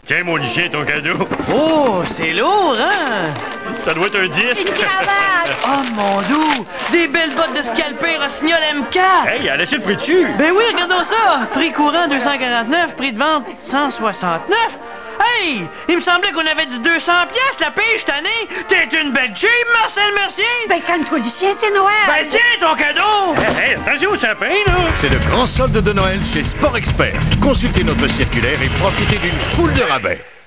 Tiens, mon lycée, ton cadeau. Oh, c'est lourd, hein? Ça doit être un 10. Une cravate! Oh, mon doux! Des belles bottes de scalper Rossignol M4! Hey, elle a laissé le prix dessus. Ben oui, regardons ça! Prix courant 249, prix de vente 169. Hey! Il me semblait qu'on avait dit 200 pièces la pige cette année! T'es une belle cheap, Marcel Mercier! Ben, calme-toi, Lucien, c'est Noël! Ben tiens, ton cadeau! Hey, attention au sapin, là. C'est le grand solde de Noël chez Sport Expert. Consultez notre circulaire et profitez d'une foule de rabais.